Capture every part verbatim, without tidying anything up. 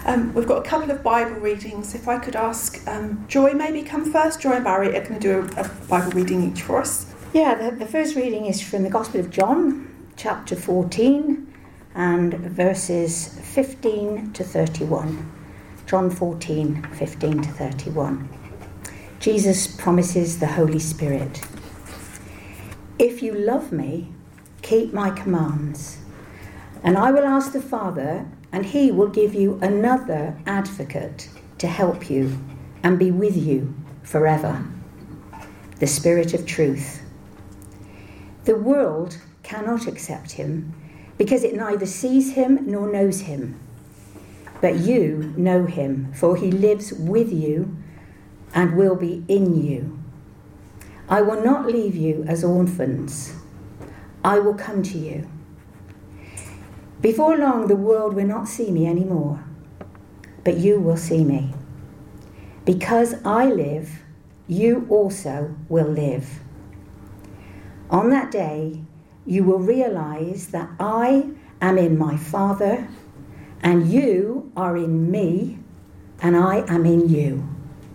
Um, we've got a couple of Bible readings. If I could ask um, Joy maybe come first. Joy and Barry are going to do a, a Bible reading each for us. Yeah, the, the first reading is from the Gospel of John, chapter fourteen, and verses fifteen to thirty-one. John fourteen, fifteen to thirty-one. Jesus promises the Holy Spirit. If you love me, keep my commands, and I will ask the Father, and he will give you another advocate to help you and be with you forever, the Spirit of truth. The world cannot accept him because it neither sees him nor knows him. But you know him, for he lives with you and will be in you. I will not leave you as orphans. I will come to you. Before long, the world will not see me anymore, but you will see me. Because I live, you also will live. On that day, you will realize that I am in my Father, and you are in me, and I am in you.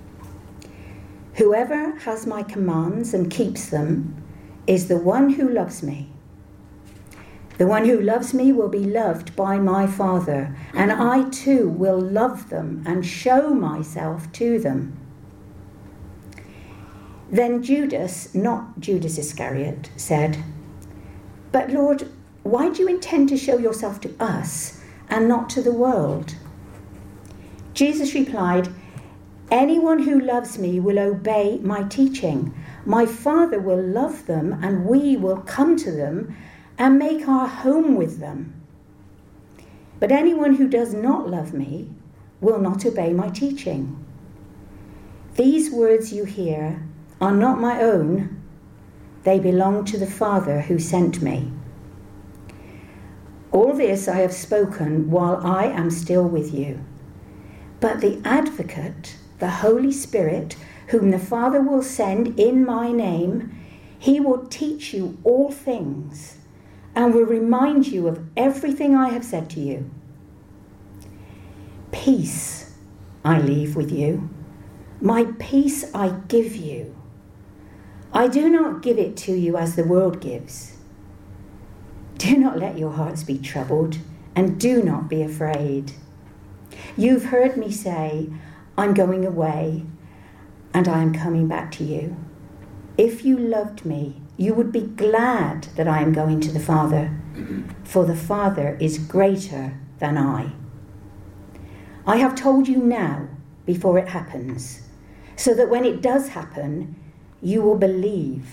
Whoever has my commands and keeps them is the one who loves me. The one who loves me will be loved by my Father, and I too will love them and show myself to them. Then Judas, not Judas Iscariot, said, But Lord, why do you intend to show yourself to us and not to the world? Jesus replied, Anyone who loves me will obey my teaching. My Father will love them, and we will come to them and make our home with them. But anyone who does not love me will not obey my teaching. These words you hear are not my own. They belong to the Father who sent me. All this I have spoken while I am still with you. But the Advocate, the Holy Spirit, whom the Father will send in my name, he will teach you all things and will remind you of everything I have said to you. Peace I leave with you. My peace I give you. I do not give it to you as the world gives. Do not let your hearts be troubled, and do not be afraid. You've heard me say, I'm going away, and I am coming back to you. If you loved me, you would be glad that I am going to the Father, for the Father is greater than I. I have told you now, before it happens, so that when it does happen, you will believe.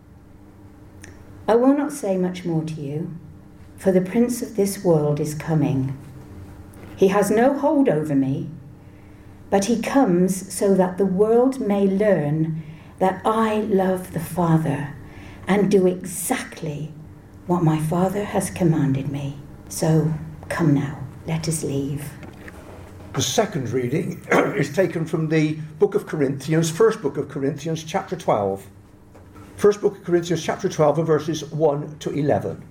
I will not say much more to you, for the prince of this world is coming. He has no hold over me, but he comes so that the world may learn that I love the Father and do exactly what my Father has commanded me. So come now, let us leave. The second reading is taken from the book of Corinthians, first book of Corinthians, chapter twelve. First book of Corinthians, chapter twelve, and verses one to eleven.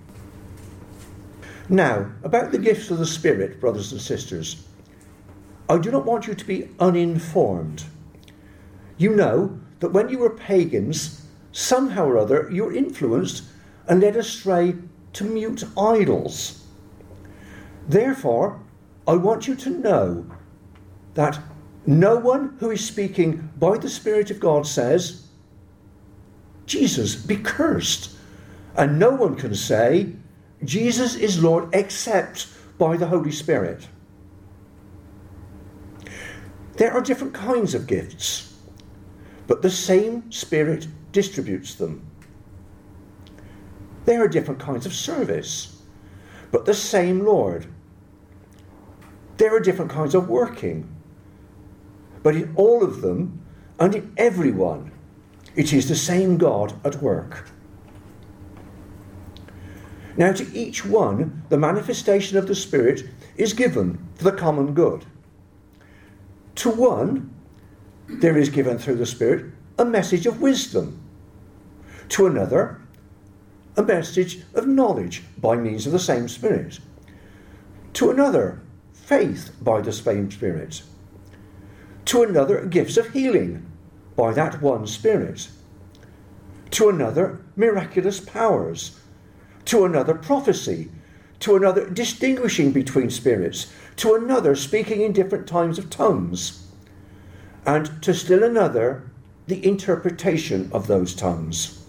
Now, about the gifts of the Spirit, brothers and sisters, I do not want you to be uninformed. You know that when you were pagans, somehow or other you were influenced and led astray to mute idols. Therefore, I want you to know that no one who is speaking by the Spirit of God says, Jesus be cursed. And no one can say, Jesus is Lord except by the Holy Spirit. There are different kinds of gifts, but the same Spirit distributes them. There are different kinds of service, but the same Lord. There are different kinds of working, but in all of them and in everyone, it is the same God at work. Now to each one, the manifestation of the Spirit is given for the common good. To one, there is given through the Spirit a message of wisdom. To another, a message of knowledge by means of the same Spirit. To another, faith by the same Spirit. To another, gifts of healing by that one Spirit. To another, miraculous powers. To another, prophecy. To another, distinguishing between spirits. To another, speaking in different kinds of tongues. And to still another, the interpretation of those tongues.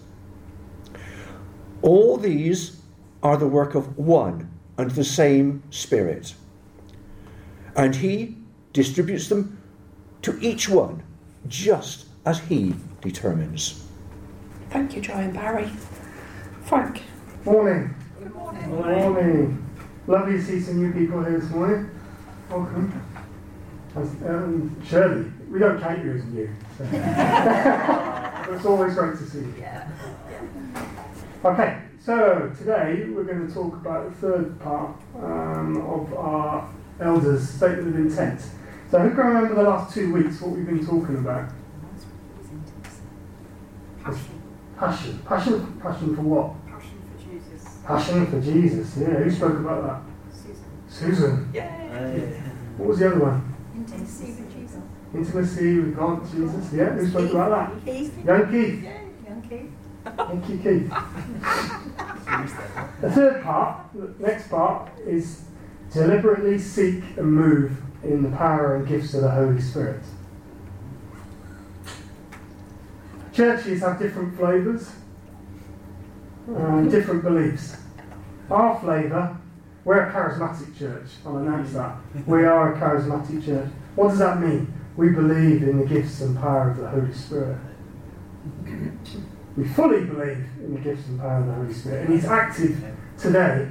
All these are the work of one and the same Spirit. And he distributes them to each one just as he determines. Thank you, Joy and Barry. Frank. Morning. Good morning. Good morning. Lovely to see some new people here this morning. Welcome. Um, Shirley, we don't count you as new. So. But it's always great to see you. Yeah. Okay, so today we're going to talk about the third part um, of our elders' statement of intent. So who can remember the last two weeks what we've been talking about? Passion. Passion. Passion. Passion for what? Passion for Jesus. Passion for Jesus. Yeah. Who spoke about that? Susan. Susan. Yay. What was the other one? Intimacy with Jesus. Intimacy with God, Jesus. Yeah. Who spoke about that? Keith. Young Keith. Young Keith. Thank you, Keith. The third part, the next part, is deliberately seek and move in the power and gifts of the Holy Spirit. Churches have different flavours, uh, different beliefs. Our flavour, we're a charismatic church. I'll announce that. We are a charismatic church. What does that mean? We believe in the gifts and power of the Holy Spirit. We fully believe in the gifts and power of the Holy Spirit. And He's active today.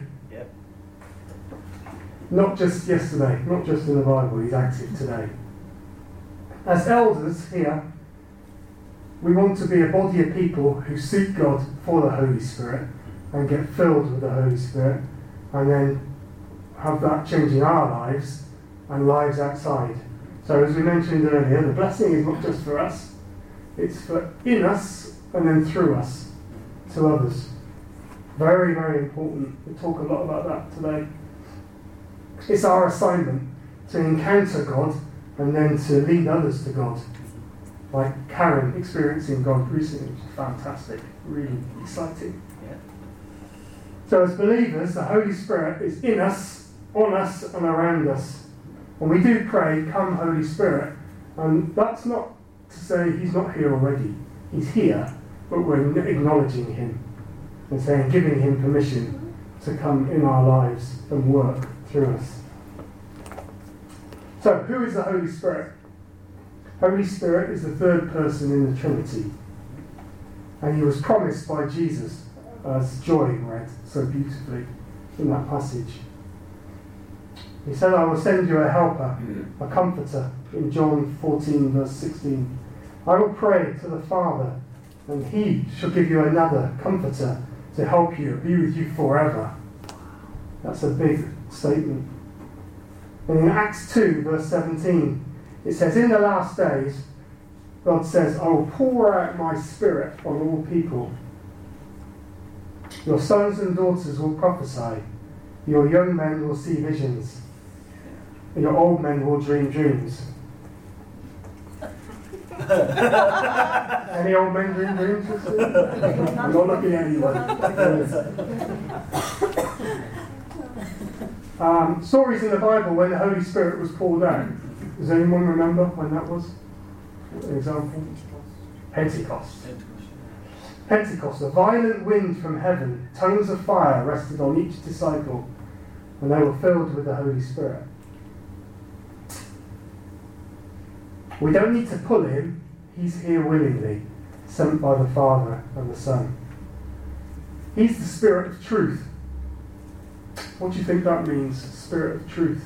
Not just yesterday, not just in the Bible, He's active today. As elders here, we want to be a body of people who seek God for the Holy Spirit and get filled with the Holy Spirit and then have that change in our lives and lives outside. So as we mentioned earlier, the blessing is not just for us, it's for in us and then through us to others. Very, very important. We'll talk a lot about that today. It's our assignment to encounter God and then to lead others to God. Like Karen experiencing God recently, which is fantastic, really exciting. Yeah. So as believers, the Holy Spirit is in us, on us and around us. And we do pray, come Holy Spirit. And that's not to say He's not here already. He's here, but we're acknowledging Him and saying, giving Him permission to come in our lives and work through us. So, who is the Holy Spirit? Holy Spirit is the third person in the Trinity. And He was promised by Jesus, as Joy read so beautifully in that passage. He said, I will send you a helper, a comforter, in John fourteen, verse sixteen. I will pray to the Father, and He shall give you another comforter to help you, be with you forever. That's a big statement. And in Acts two, verse seventeen, it says, in the last days, God says, I will pour out my Spirit on all people. Your sons and daughters will prophesy. Your young men will see visions. And your old men will dream dreams. Any old men dream dreams? I'm not looking at anyone. um, stories in the Bible when the Holy Spirit was poured out. Does anyone remember when that was? An example? Pentecost. Pentecost. A violent wind from heaven, tongues of fire rested on each disciple, and they were filled with the Holy Spirit. We don't need to pull Him. He's here willingly, sent by the Father and the Son. He's the Spirit of truth. What do you think that means, Spirit of truth?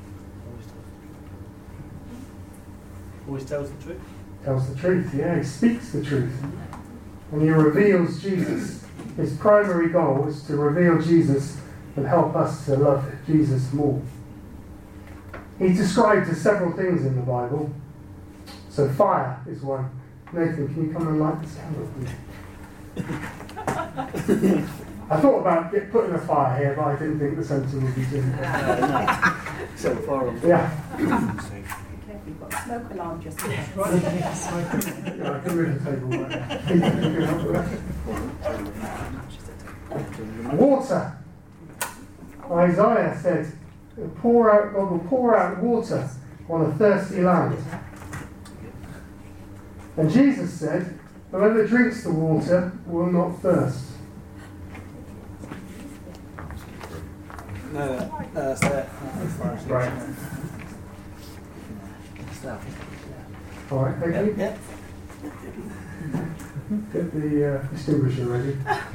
Always tells the truth. Tells the truth, yeah. He speaks the truth. And He reveals Jesus. His primary goal is to reveal Jesus and help us to love Jesus more. He's described as several things in the Bible. So fire is one. Nathan, can you come and light this candle, please? I thought about get, putting a fire here, but I didn't think the centre would be too good. So far on. Yeah. Careful, you've got a smoke alarm just there. Yeah, I can move the table right. Water. Isaiah said, pour out, God will pour out water on a thirsty land. And Jesus said, whoever drinks the water will not thirst. No, no, that's that. Right. All right, thank you. Yep. Get the uh, extinguisher ready.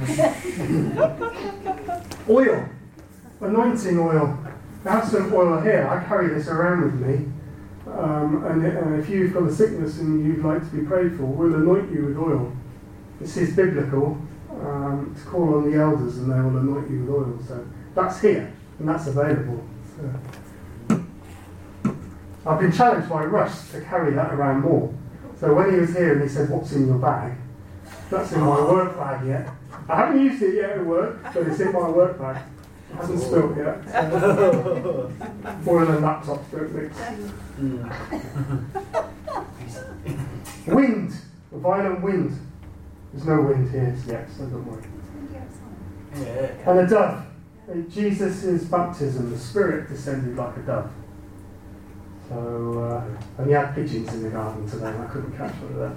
Oil. Anointing oil. I have some oil here. I carry this around with me. Um, and, and if you've got a sickness and you'd like to be prayed for, we'll anoint you with oil. This is biblical. Um, to call on the elders and they will anoint you with oil. So that's here and that's available. So I've been challenged by Russ to carry that around more. So when he was here and he said, what's in your bag? That's in my work bag yet. I haven't used it yet at work, but it's in my work bag. It hasn't spilt yet. So. Oil and laptops don't mix. Wind. A violent wind. There's no wind here yet, so don't worry. Yeah. And a dove. Jesus' baptism, the Spirit descended like a dove. So, uh, and he had pigeons in the garden today, and I couldn't catch one of them.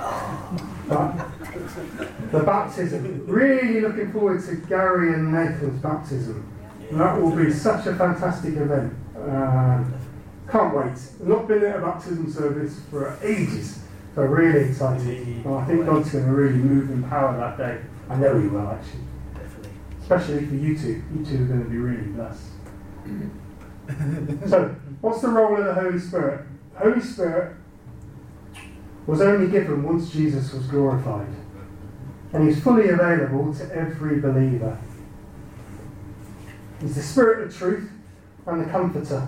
But the baptism, really looking forward to Gary and Nathan's baptism. That will be such a fantastic event. Uh, can't wait. I've not been at a baptism service for ages, so really excited. Well, I think God's going to really move in power that day. I know He will, actually. Definitely. Especially for you two. You two are going to be really blessed. So, what's the role of the Holy Spirit? Holy Spirit was only given once Jesus was glorified. And He's fully available to every believer. He's the Spirit of truth and the Comforter.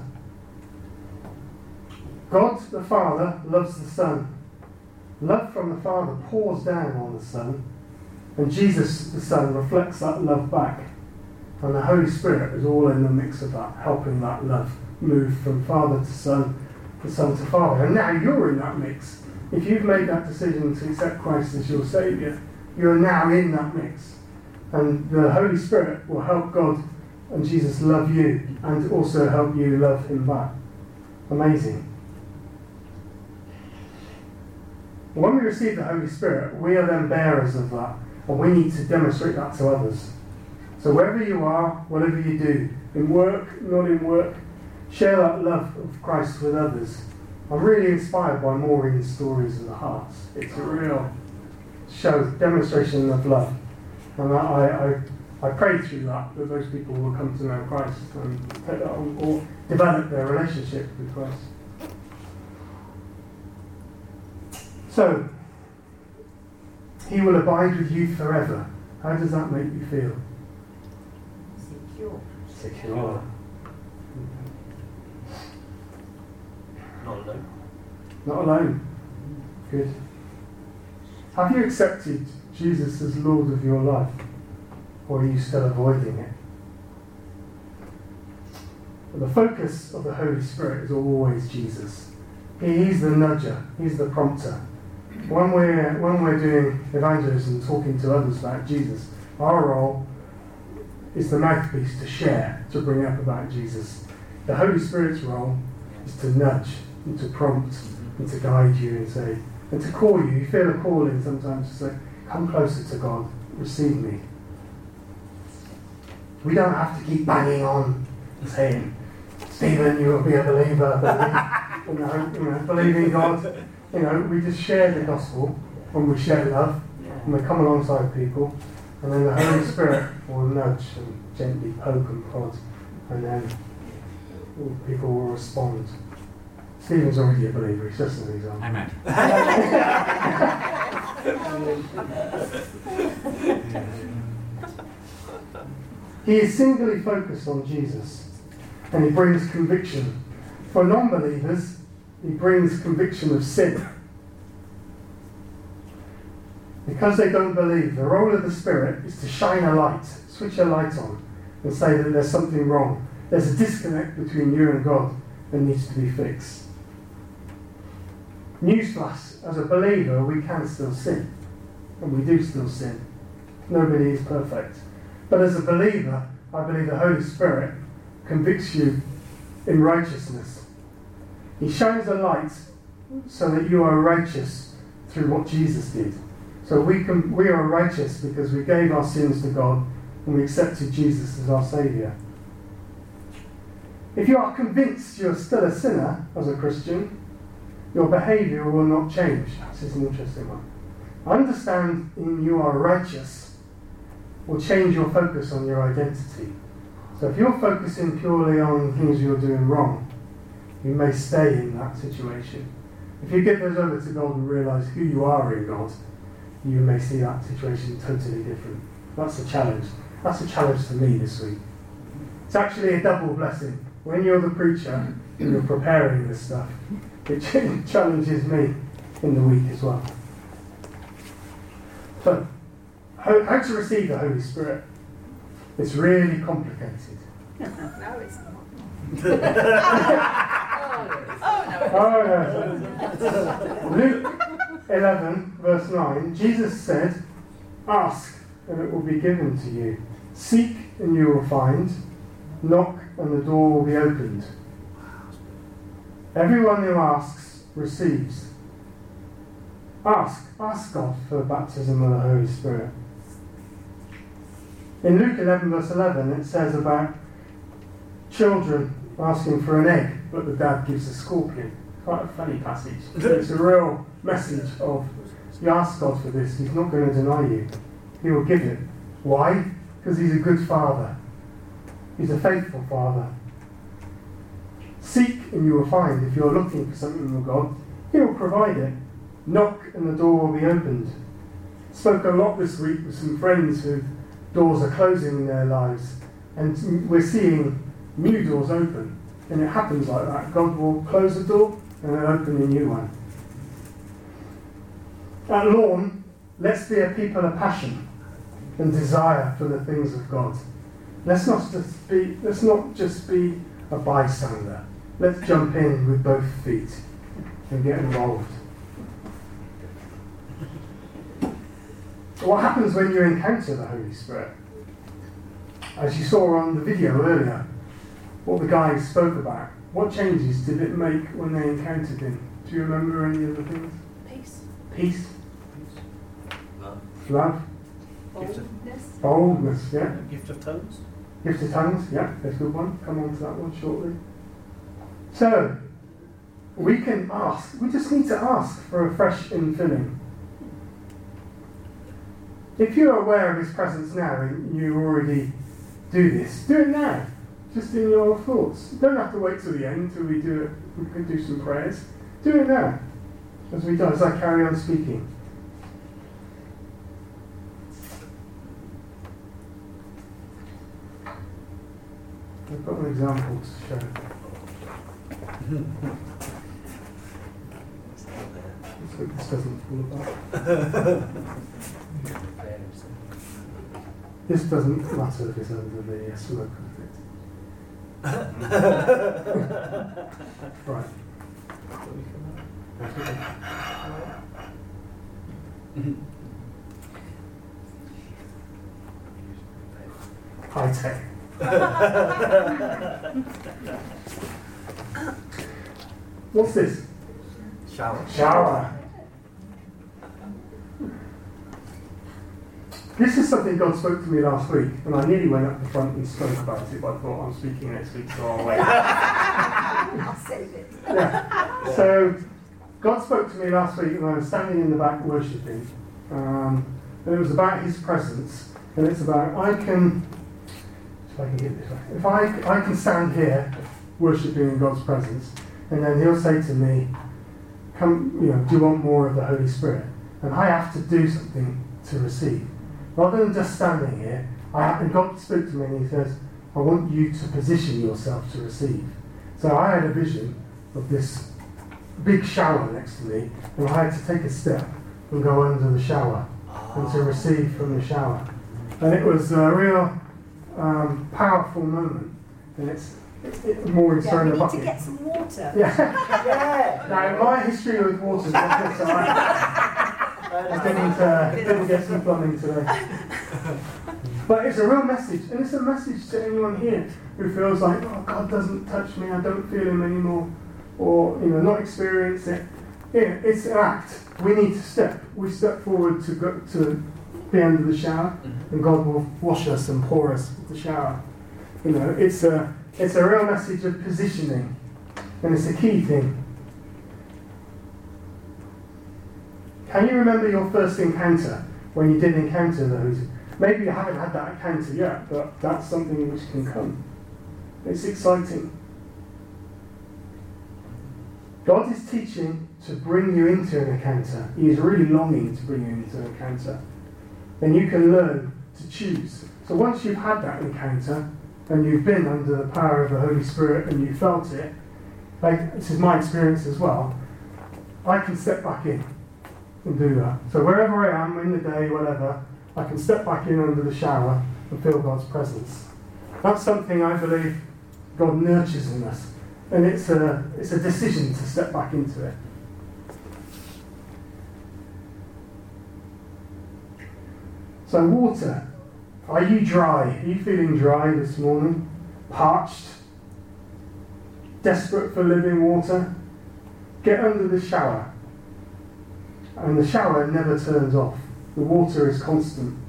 God the Father loves the Son. Love from the Father pours down on the Son. And Jesus the Son reflects that love back. And the Holy Spirit is all in the mix of that, helping that love move from Father to Son, to Son to Father. And now you're in that mix. If you've made that decision to accept Christ as your Saviour, you're now in that mix. And the Holy Spirit will help God and Jesus love you and also help you love Him back. Amazing. When we receive the Holy Spirit, we are then bearers of that. And we need to demonstrate that to others. So wherever you are, whatever you do, in work, not in work, share that love of Christ with others. I'm really inspired by Maureen's stories of the hearts. It's a real show, demonstration of love. And I, I, I pray through that, that those people will come to know Christ and take that on, or develop their relationship with Christ. So, He will abide with you forever. How does that make you feel? Secure. Secure. Not alone. Not alone. Good. Have you accepted Jesus as Lord of your life? Or are you still avoiding it? Well, the focus of the Holy Spirit is always Jesus. He's the nudger. He's the prompter. When we're, when we're doing evangelism, talking to others about Jesus, our role is the mouthpiece to share, to bring up about Jesus. The Holy Spirit's role is to nudge and to prompt and to guide you and say, and to call you. You feel a calling sometimes to say, come closer to God, receive me. We don't have to keep banging on and saying, Stephen, you will be a believer, believe, you know, you know, believe in God. You know, we just share the gospel when we share love and we come alongside people, and then the Holy Spirit will nudge and gently poke and prod, and then people will respond. Stephen's already a believer, he's just an example. Amen. He is singly focused on Jesus, and he brings conviction. For non-believers, he brings conviction of sin. Because they don't believe, the role of the Spirit is to shine a light, switch a light on, and say that there's something wrong. There's a disconnect between you and God that needs to be fixed. Newsflash, as a believer, we can still sin. And we do still sin. Nobody is perfect. But as a believer, I believe the Holy Spirit convicts you in righteousness. He shines a light so that you are righteous through what Jesus did. So we can we are righteous because we gave our sins to God and we accepted Jesus as our Saviour. If you are convinced you're still a sinner as a Christian, your behaviour will not change. This is an interesting one. Understand in you are righteous will change your focus on your identity. So if you're focusing purely on things you're doing wrong, you may stay in that situation. If you give those over to God and realise who you are in God, you may see that situation totally different. That's a challenge. That's a challenge to me this week. It's actually a double blessing. When you're the preacher and you're preparing this stuff, it challenges me in the week as well. So, how, how to receive the Holy Spirit? It's really complicated. No, it's not. Oh, no. Luke eleven, verse nine, Jesus said, "Ask, and it will be given to you. Seek, and you will find. Knock, and the door will be opened. Everyone who asks, receives." Ask. Ask God for the baptism of the Holy Spirit. In Luke eleven, verse eleven, it says about children asking for an egg, but the dad gives a scorpion. Quite a funny passage. It's a real message of, you ask God for this, He's not going to deny you. He will give it. Why? Because He's a good Father. He's a faithful Father. Seek and you will find. If you're looking for something from God, He will provide it. Knock and the door will be opened. Spoke a lot this week with some friends whose doors are closing in their lives, and we're seeing new doors open. And it happens like that. God will close a door and then open a new one. At Lawn, let's be a people of passion and desire for the things of God. Let's not just be, let's not just be a bystander. Let's jump in with both feet and get involved. What happens when you encounter the Holy Spirit? As you saw on the video earlier, what the guys spoke about. What changes did it make when they encountered Him? Do you remember any of the things? Peace. Peace. Love. Love. Boldness. Boldness, yeah. Gift of tongues. Gift of tongues, yeah, that's a good one. Come on to that one shortly. So, we can ask. We just need to ask for a fresh infilling. If you're aware of His presence now and you already do this, do it now. Just in your thoughts. You don't have to wait till the end till we do it. We can do some prayers. Do it now. As we do, as I carry on speaking. I've got an example to show. Let's hope this doesn't fall apart. This doesn't matter if it's under the smoke right. High tech. What's this? Shower. Shower. This is something God spoke to me last week, and I nearly went up the front and spoke about it, but I thought I'm speaking next week, so I'll wait. I'll save it. Yeah. So, God spoke to me last week, and I was standing in the back worshipping, um, and it was about His presence, and it's about, I can, if I can get this right, if I, I can stand here worshipping in God's presence, and then He'll say to me, come, you know, do you want more of the Holy Spirit? And I have to do something to receive. Rather than just standing here, I, and God spoke to me and He says, I want you to position yourself to receive. So I had a vision of this big shower next to me, and I had to take a step and go under the shower. and to receive from the shower. And it was a real um, powerful moment. And it's it, it, more in Yeah, throwing we a need bucket. to get some water. Yeah. Yeah. Now, my history with water is not good, so I, I didn't, uh, didn't get some plumbing today. But it's a real message, and it's a message to anyone here who feels like, oh, God doesn't touch me, I don't feel him anymore, or you know, not experience it. Yeah, it's an act. We need to step. We step forward to go to the end of the shower, and God will wash us and pour us with the shower. You know, it's a it's a real message of positioning, and it's a key thing. Can you remember your first encounter when you did encounter those? Maybe you haven't had that encounter yet, but that's something which can come. It's exciting. God is teaching to bring you into an encounter. He is really longing to bring you into an encounter. Then you can learn to choose. So once you've had that encounter, and you've been under the power of the Holy Spirit and you felt it, like this is my experience as well, I can step back in and do that. So wherever I am in the day, whatever, I can step back in under the shower and feel God's presence. That's something I believe God nurtures in us. And it's a, it's a decision to step back into it. So water. Are you dry? Are you feeling dry this morning? Parched? Desperate for living water? Get under the shower. And the shower never turns off. The water is constant.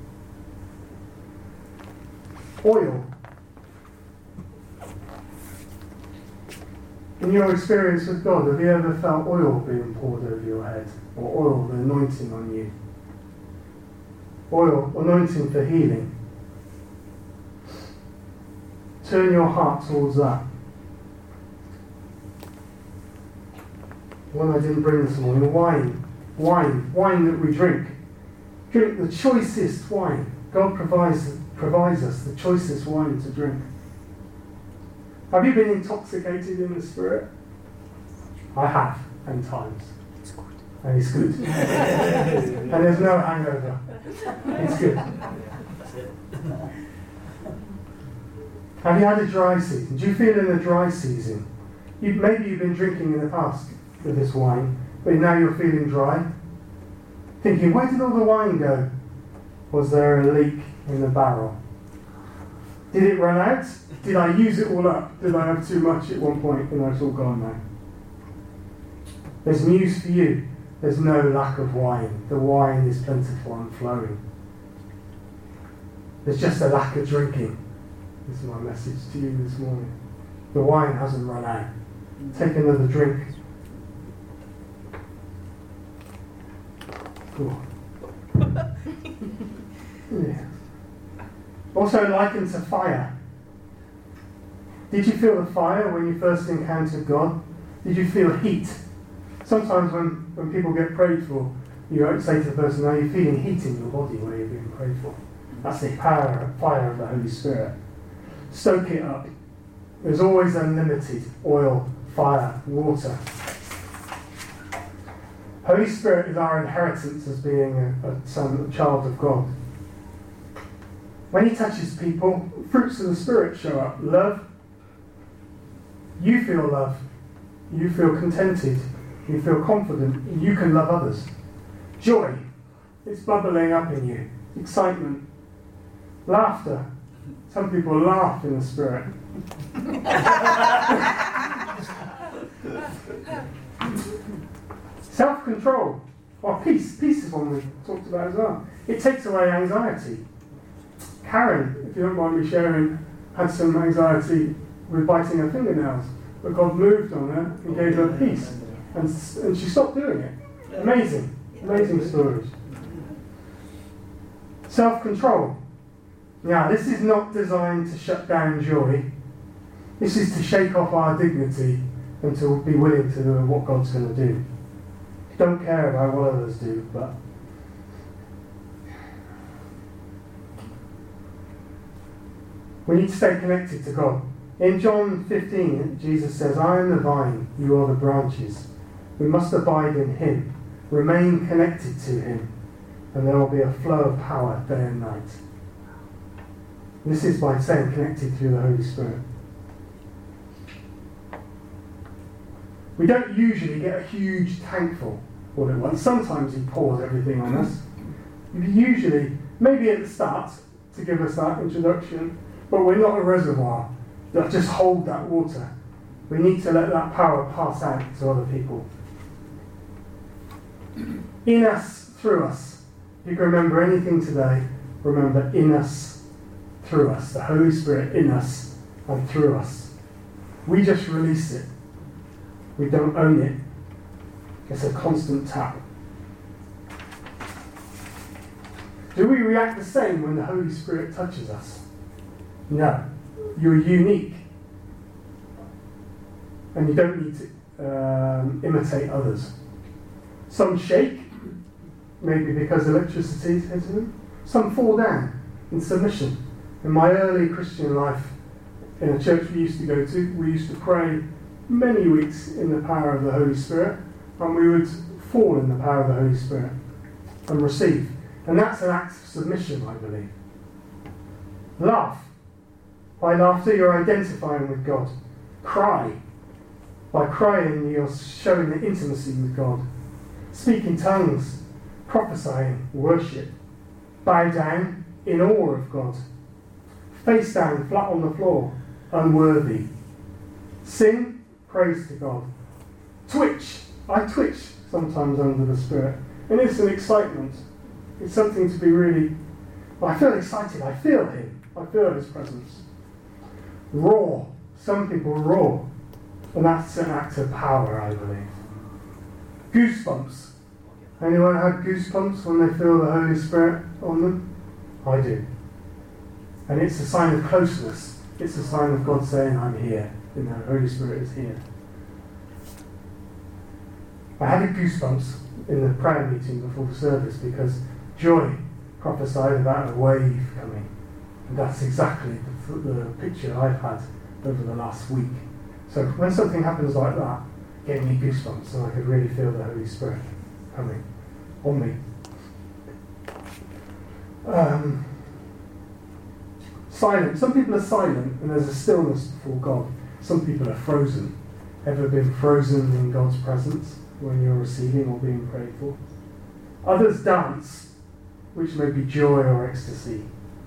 Oil. In your experience with God, have you ever felt oil being poured over your head? Or oil, the anointing on you? Oil, anointing for healing. Turn your heart towards that. One I didn't bring this morning, wine. Wine. Wine that we drink. Drink the choicest wine. God provides, provides us the choicest wine to drink. Have you been intoxicated in the Spirit? I have, and times. It's good. And it's good. And there's no hangover. It's good. Have you had a dry season? Do you feel in a dry season? You, maybe you've been drinking in the past with this wine, but now you're feeling dry. Thinking, where did all the wine go? Was there a leak in the barrel? Did it run out? Did I use it all up? Did I have too much at one point and it's all gone now? There's news for you. There's no lack of wine. The wine is plentiful and flowing. There's just a lack of drinking. This is my message to you this morning. The wine hasn't run out. Take another drink. Cool. Yeah. Also likened to fire. Did you feel the fire when you first encountered God? Did you feel heat? Sometimes when, when people get prayed for, you say to the person, are you feeling heat in your body where you're being prayed for? That's the power, fire of the Holy Spirit. Stoke it up. There's always unlimited oil, fire, water. Holy Spirit is our inheritance as being a, a son, a child of God. When he touches people, fruits of the Spirit show up. Love. You feel love. You feel contented. You feel confident. You can love others. Joy. It's bubbling up in you. Excitement. Laughter. Some people laugh in the Spirit. Self-control. Well, peace. Peace is one we talked about as well. It takes away anxiety. Karen, if you don't mind me sharing, had some anxiety with biting her fingernails, but God moved on her and gave her peace, and, and she stopped doing it. Amazing, amazing stories. Self-control. Now, this is not designed to shut down joy. This is to shake off our dignity and to be willing to do what God's going to do. Don't care about what others do, but we need to stay connected to God. In John fifteen, Jesus says, I am the vine, you are the branches. We must abide in him, remain connected to him, and there will be a flow of power day and night. This is by staying connected through the Holy Spirit. We don't usually get a huge tankful all at once. Sometimes he pours everything on us. Usually, maybe at the start, to give us that introduction, but we're not a reservoir that just hold that water. We need to let that power pass out to other people. In us, through us. If you can remember anything today, remember in us, through us. The Holy Spirit in us and through us. We just release it. We don't own it. It's a constant tap. Do we react the same when the Holy Spirit touches us? No. You're unique. And you don't need to um, imitate others. Some shake, maybe because electricity is hitting them. Some fall down in submission. In my early Christian life, in a church we used to go to, we used to pray many weeks in the power of the Holy Spirit, and we would fall in the power of the Holy Spirit and receive. And that's an act of submission, I believe. Laugh. By laughter, you're identifying with God. Cry. By crying, you're showing the intimacy with God. Speak in tongues. Prophesying. Worship. Bow down in awe of God. Face down, flat on the floor. Unworthy. Sing. Praise to God. Twitch. I twitch sometimes under the Spirit. And it's an excitement. It's something to be really... I feel excited. I feel Him. I feel His presence. Roar. Some people roar. And that's an act of power, I believe. Goosebumps. Anyone had goosebumps when they feel the Holy Spirit on them? I do. And it's a sign of closeness. It's a sign of God saying, I'm here. And the Holy Spirit is here. I had goosebumps in the prayer meeting before the service because Joy prophesied about a wave coming. And that's exactly the, the picture I've had over the last week. So when something happens like that, it gave me goosebumps and I could really feel the Holy Spirit coming on me. Um, silent. Some people are silent and there's a stillness before God. Some people are frozen. Ever been frozen in God's presence when you're receiving or being prayed for? Others dance, which may be joy or ecstasy.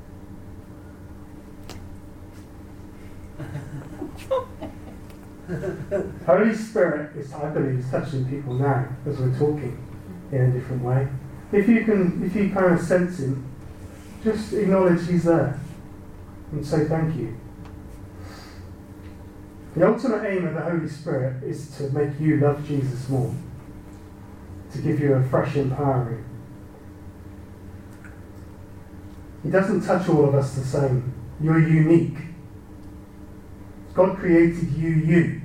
Holy Spirit is, I believe, is touching people now as we're talking in a different way. If you can, if you kind of sense Him, just acknowledge He's there and say thank you. The ultimate aim of the Holy Spirit is to make you love Jesus more, to give you a fresh empowering. He doesn't touch all of us the same. You're unique. God created you, you.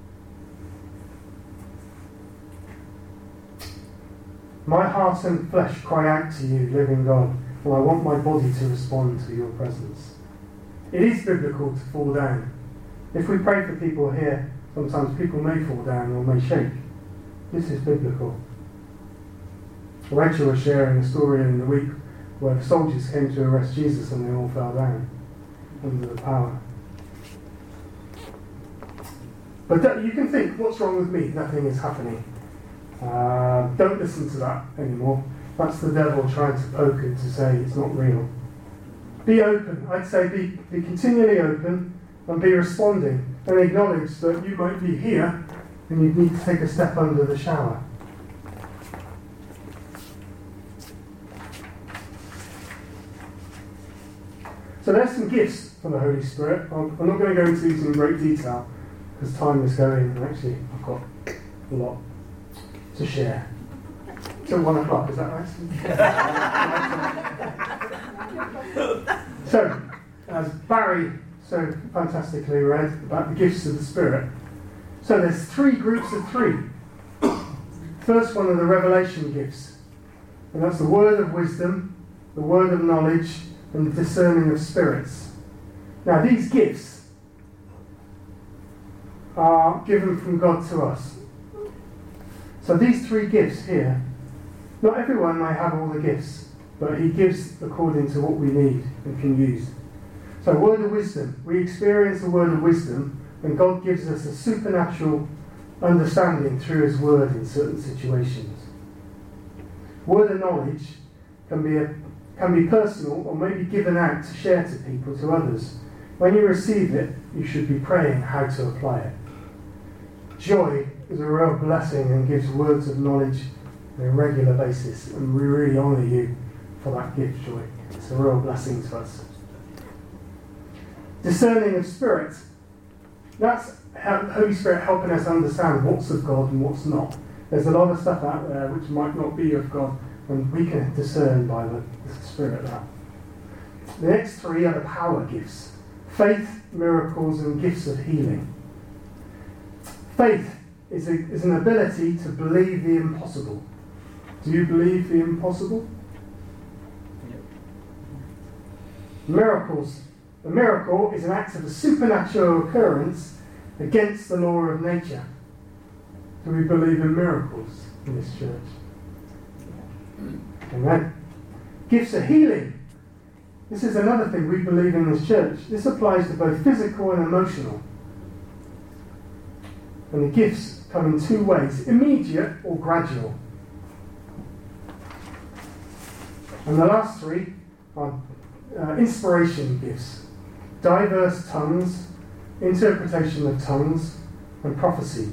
My heart and flesh cry out to you, living God, and I want my body to respond to your presence. It is biblical to fall down. If we pray for people here, sometimes people may fall down or may shake. This is biblical. Rachel was sharing a story in the week where the soldiers came to arrest Jesus and they all fell down under the power. But that, you can think, what's wrong with me? Nothing is happening. Uh, don't listen to that anymore. That's the devil trying to poke it to say it's not real. Be open. I'd say be, be continually open and be responding and acknowledge that you might be here and you need to take a step under the shower. So there's some gifts from the Holy Spirit. I'm, I'm not going to go into these in great detail because time is going, and actually I've got a lot to share. Till one o'clock, is that right? So, as Barry so fantastically read about the gifts of the Spirit, so there's three groups of three. First one are the revelation gifts, and that's the word of wisdom, the word of knowledge, and the discerning of spirits. Now these gifts are given from God to us. So these three gifts here, not everyone may have all the gifts. but he gives according to what we need and can use. So, word of wisdom. We experience the word of wisdom when God gives us a supernatural understanding through his word in certain situations. Word of knowledge can be a, can be personal or maybe given out to share to people, to others. When you receive it, you should be praying how to apply it. Joy is a real blessing and gives words of knowledge on a regular basis, and we really honour you for that gift, Joy. It's a real blessing to us. Discerning of spirit. That's Holy Spirit helping us understand what's of God and what's not. There's a lot of stuff out there which might not be of God, and we can discern by the, the Spirit that. The next three are the power gifts. Faith, miracles, and gifts of healing. Faith is, a, is an ability to believe the impossible. Do you believe the impossible? Yep. Miracles. A miracle is an act of a supernatural occurrence against the law of nature. Do we believe in miracles in this church? Amen. Gifts of healing. This is another thing we believe in this church. This applies to both physical and emotional. And the gifts come in two ways, immediate or gradual. And the last three are uh, inspiration gifts, diverse tongues, interpretation of tongues, and prophecy.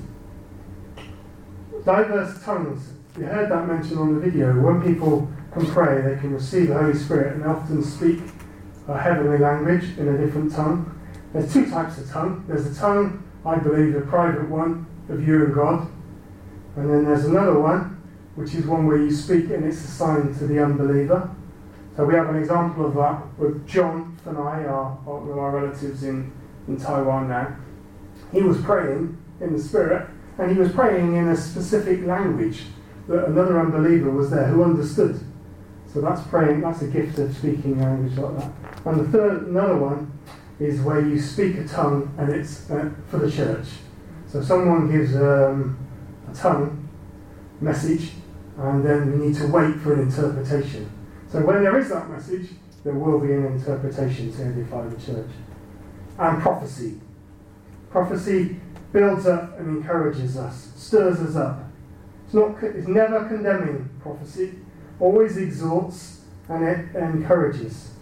Diverse tongues. You heard that mentioned on the video. When people can pray, they can receive the Holy Spirit and often speak a heavenly language in a different tongue. There's two types of tongue. There's a tongue, I believe, a private one of you and God. And then there's another one, which is one where you speak and it's assigned to the unbeliever. So we have an example of that with John Fanai, our, one of our relatives in, in Taiwan now. He was praying in the Spirit, and he was praying in a specific language that another unbeliever was there who understood. So that's praying, that's a gift of speaking language like that. And the third, another one, is where you speak a tongue and it's uh, for the church. So someone gives um, a tongue message, and then we need to wait for an interpretation. So when there is that message, there will be an interpretation to edify the church. And prophecy. Prophecy builds up and encourages us, stirs us up. It's not. It's never condemning prophecy. Always exhorts and it encourages.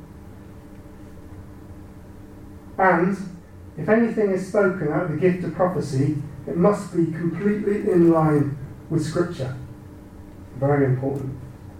And if anything is spoken out of the gift of prophecy, it must be completely in line with Scripture. Very important.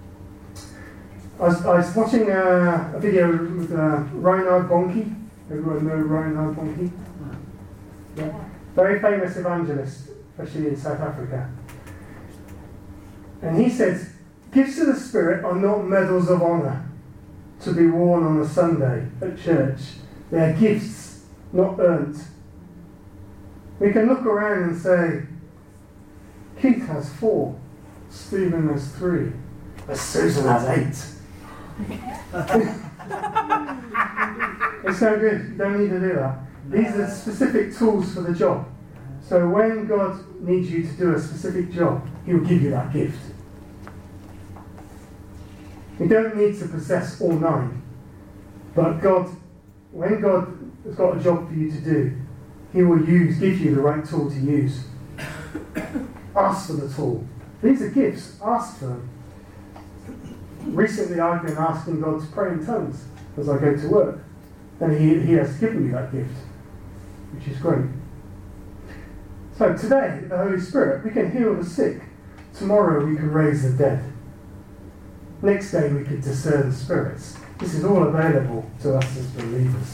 I was, I was watching a, a video with uh, Reinhard Bonnke. Everyone know Reinhard Bonnke? Yeah. Very famous evangelist, especially in South Africa. And he said, gifts of the Spirit are not medals of honour to be worn on a Sunday at church. They are gifts, not earned. We can look around and say, Keith has four, Stephen has three, but Susan has eight. It's no good. You don't need to do that. These are specific tools for the job. So when God needs you to do a specific job, He will give you that gift. You don't need to possess all nine. But God, when God has got a job for you to do, He will use, give you the right tool to use. Ask for the tool. These are gifts. Ask for them. Recently I've been asking God to pray in tongues as I go to work. And He, he has given me that gift, which is great. So today, the Holy Spirit, we can heal the sick. Tomorrow we can raise the dead. Next day we can discern spirits. This is all available to us as believers.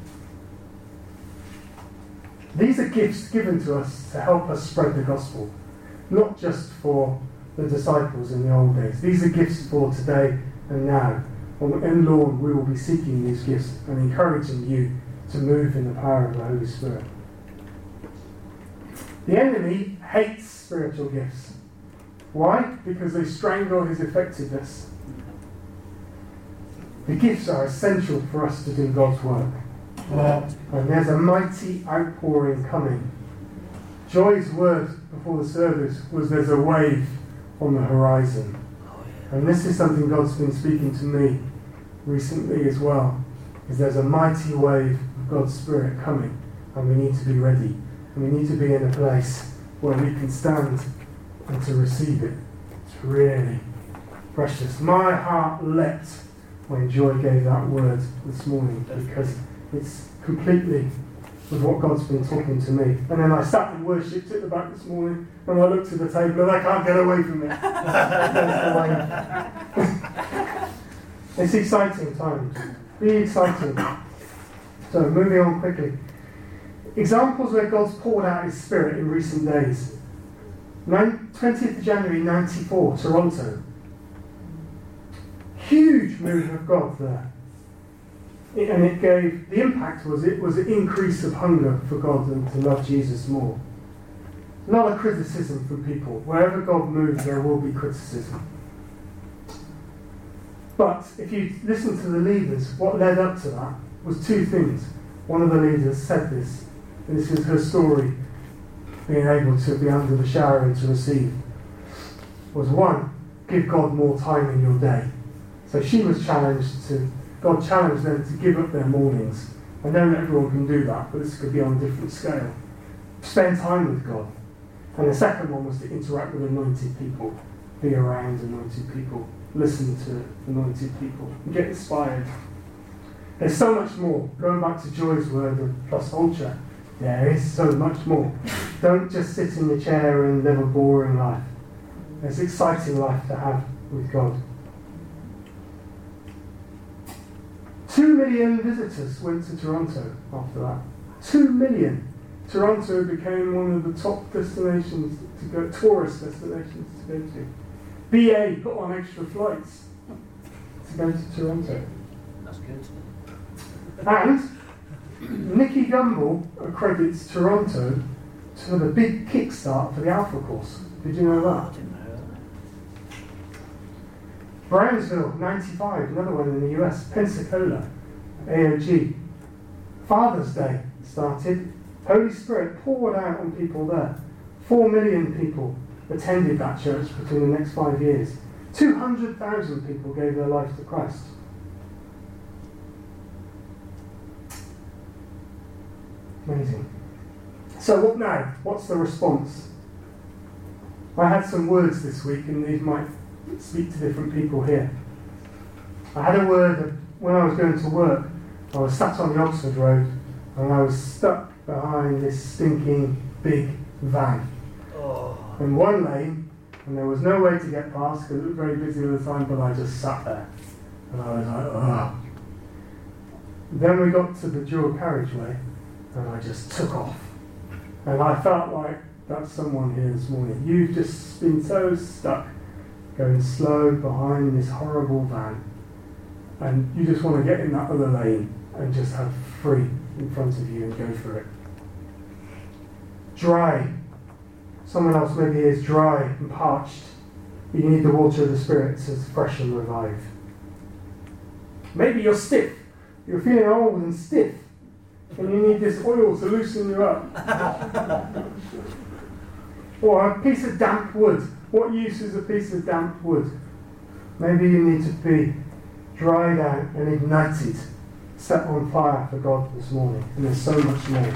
These are gifts given to us to help us spread the gospel, not just for the disciples in the old days. These are gifts for today and now. In Lord, we will be seeking these gifts and encouraging you to move in the power of the Holy Spirit. The enemy hates spiritual gifts. Why? Because they strangle his effectiveness. The gifts are essential for us to do God's work. And there's a mighty outpouring coming. Joy's word before the service was there's a wave on the horizon. And this is something God's been speaking to me recently as well, is there's a mighty wave of God's Spirit coming, and we need to be ready. And we need to be in a place where we can stand and to receive it. It's really precious. My heart leapt when Joy gave that word this morning, because it's completely with what God's been talking to me. And then I sat and worshipped at the back this morning, and I looked at the table and I can't get away from it. It's exciting times. Be exciting. So, moving on quickly. Examples where God's poured out His Spirit in recent days. twentieth of January ninety-four, Toronto. Huge move of God there. It, and it gave, the impact was, it was an increase of hunger for God and to love Jesus more. A lot of criticism from people. Wherever God moves, there will be criticism. But if you listen to the leaders, what led up to that was two things. One of the leaders said this, and this is her story, being able to be under the shower and to receive, was one, give God more time in your day. So she was challenged to, God challenged them to give up their mornings. I know not everyone can do that, but this could be on a different scale. Spend time with God. And the second one was to interact with anointed people, be around anointed people, listen to anointed people, and get inspired. There's so much more. Going back to Joy's word of plus ultra, there is so much more. Don't just sit in your chair and live a boring life. There's an exciting life to have with God. Two million visitors went to Toronto after that. Two million. Toronto became one of the top destinations to go, tourist destinations to go to. B A put on extra flights to go to Toronto. That's good. And Nicky Gumbel accredits Toronto to the big kickstart for the Alpha course. Did you know I that? didn't know that. Brownsville, ninety-five, another one in the U S. Pensacola, A O G. Father's Day started. Holy Spirit poured out on people there. Four million people attended that church between the next five years. Two hundred thousand people gave their life to Christ. Amazing. So what now? What's the response? I had some words this week, and these might speak to different people here. I had a word of, when I was going to work, I was sat on the Oxford Road, and I was stuck behind this stinking big van. Oh. In one lane, and there was no way to get past because it was very busy all the time, but I just sat there. And I was like, oh. Then we got to the dual carriageway, and I just took off. And I felt like that's someone here this morning. You've just been so stuck, going slow behind this horrible van, and you just want to get in that other lane and just have free in front of you and go for it. Dry. Someone else maybe is dry and parched. But you need the water of the Spirit to fresh and revive. Maybe you're stiff. You're feeling old and stiff. And you need this oil to loosen you up. Or a piece of damp wood. What use is a piece of damp wood? Maybe you need to be dried out and ignited, set on fire for God this morning. And there's so much more.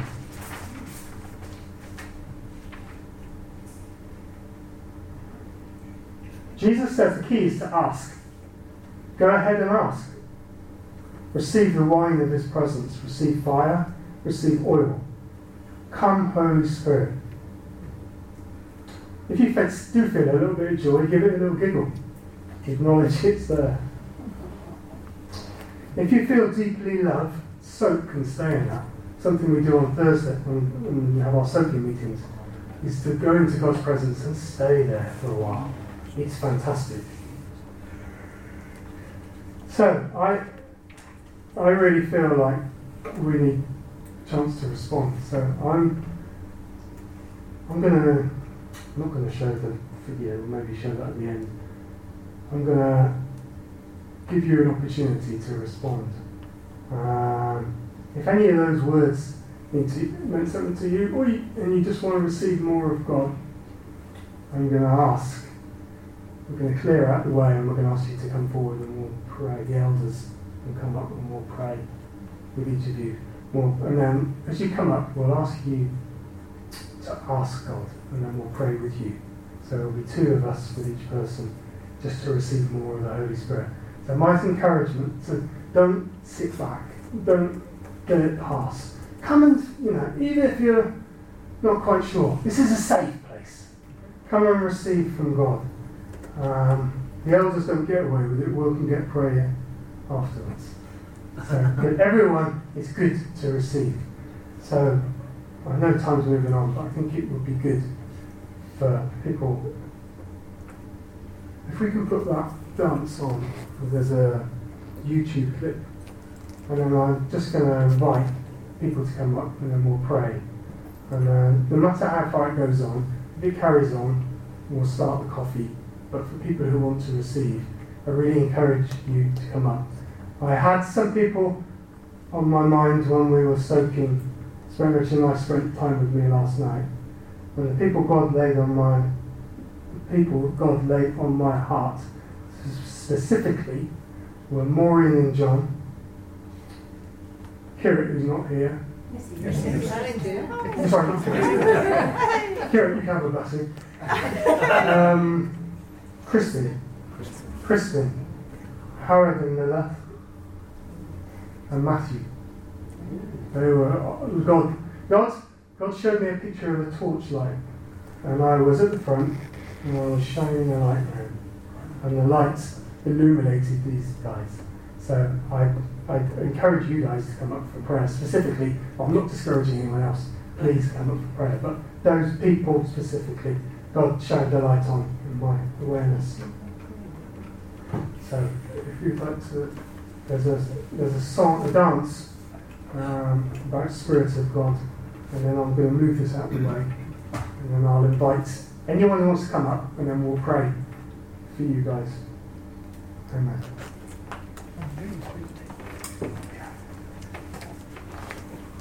Jesus says the key is to ask. Go ahead and ask. Receive the wine of His presence. Receive fire. Receive oil. Come, Holy Spirit. If you do feel a little bit of joy, give it a little giggle. Acknowledge it's there. If you feel deeply loved, soak and stay in that. Something we do on Thursday when, when we have our soaking meetings is to go into God's presence and stay there for a while. It's fantastic. So, I I really feel like we need a chance to respond. So I'm I'm gonna I'm not gonna show the video, maybe show that at the end. I'm gonna give you an opportunity to respond. Um, if any of those words mean to, meant something to you, or you, and you just want to receive more of God, I'm going to ask we're going to clear out the way and we're going to ask you to come forward and we'll pray. The elders will come up and we'll pray with each of you. We'll, and then as you come up, we'll ask you to ask God and then we'll pray with you. So there'll be two of us with each person just to receive more of the Holy Spirit. So my encouragement to don't sit back, don't get it past. Come and, you know, even if you're not quite sure, this is a safe place. Come and receive from God. Um, the elders don't get away with it, we can get prayer afterwards. So but everyone is good to receive. So I know time's moving on, but I think it would be good for people. If we can put that dance on, there's a YouTube clip, and then I'm just going to invite people to come up and then we'll pray. And uh, no matter how far it goes on, if it carries on, we'll start the coffee. But for people who want to receive, I really encourage you to come up. I had some people on my mind when we were soaking. Spent Richard and I spent time with me last night. And the people God laid on my the people God laid on my heart specifically were Maureen and John. Kieran, who's not here. Yes, Oh, sorry, not Kieran. Kieran, you can have a blessing. Um, Kristen. Kristen. Howard and Lilith. And Matthew. They were God. God. God showed me a picture of a torchlight, and I was at the front, and I was shining a light around, and the lights illuminated these guys. So I, I encourage you guys to come up for prayer specifically. I'm not discouraging anyone else. Please come up for prayer. But those people specifically, God shined a light on in my awareness. So if you'd like to, there's a there's a song, a dance um, about Spirit of God, and then I'm going to move this out of the way, and then I'll invite anyone who wants to come up, and then we'll pray for you guys. Amen.